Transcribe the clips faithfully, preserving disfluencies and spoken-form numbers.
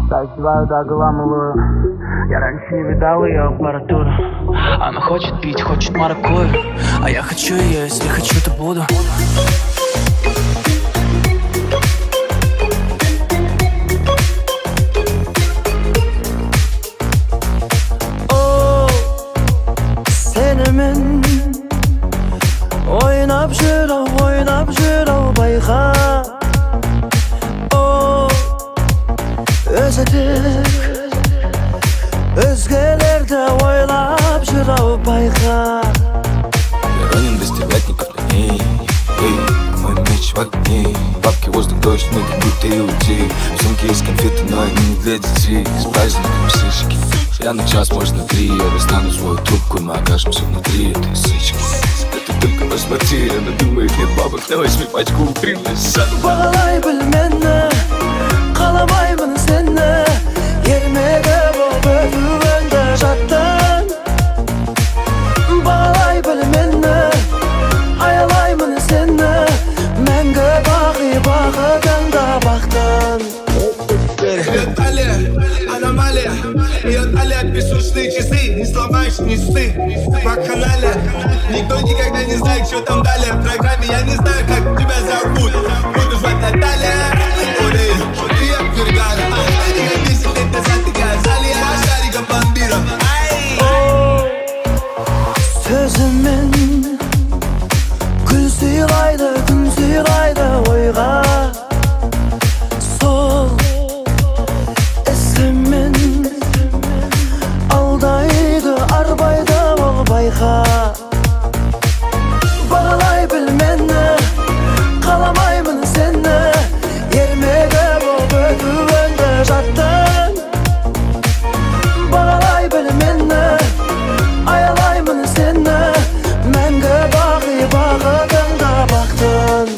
Раздеваю до гламуру. Я раньше не видал ее аппаратуру. Она хочет пить, хочет маракую, а я хочу ее, если хочу, то буду. О, сенімен ойнап жүру, ойнап жүру байқа. О, өзітік өзгелерді ойлап жүру байқа. Я ранен без тебя никогда не. Эй, мой меч в огне. Бабки, воздух, дождь, ноги, будто и уйти. В сумке есть конфеты, но они не для детей. С праздником сычки. Я на час, может на три. Я достану свою трубку, и мы окажемся внутри этой сычки. Да ты только посмотри, она думает, нет бабок. На возьми пачку укрылась. Бағалай біл мені, қаламаймын сені. Ермегі болып өтуіңді жаттың. Бағалай біл мені, аялаймын сені. Мәңгі бақи бақытыңда бақтың. Идет Алия, аномалия. Идет Алия, песочные часы. Не сломаешь, не ссы. По канале. Никто никогда не знает, что там далее. В программе я не знаю, как тебя зовут. Буду звать Наталья. Ой, ты обвергала. Я десять лет назад ты казали. Я шариком бомбиром. Сөзімен гүл сыйлайды, күн сыйлайды ойға. Сол ісімен алдайды, арбайды ол байқа. Бағалай біл мені, қаламаймын сені. Ермегі болып өтуіңді жаттың. Бағалай біл мені, аялаймын сені. Мәңгі бақи бақытыңда бақтың.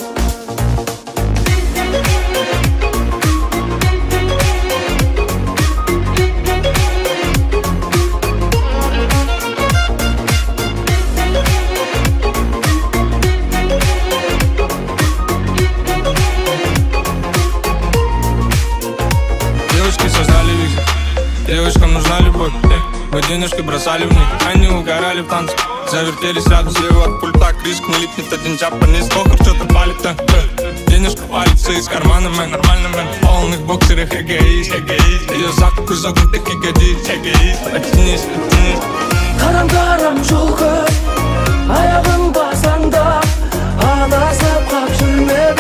Девочки создали визит, девочкам нужна любовь. Мы денежки бросали в них, они угорали в танце. Завертелись рядом слева от пульта. Криск не липнет один джапанец. Похуй, что-то палит-то. Денежка валится из кармана, мэн. Нормально, мэн. В полных боксерах эгоист, эгоист. Ее завтраку загнутых ягодиц, эгоист. Оттянись, оттянись. Қарам-қарам жол көп, аяғың басаңда. Адасып қап жүрме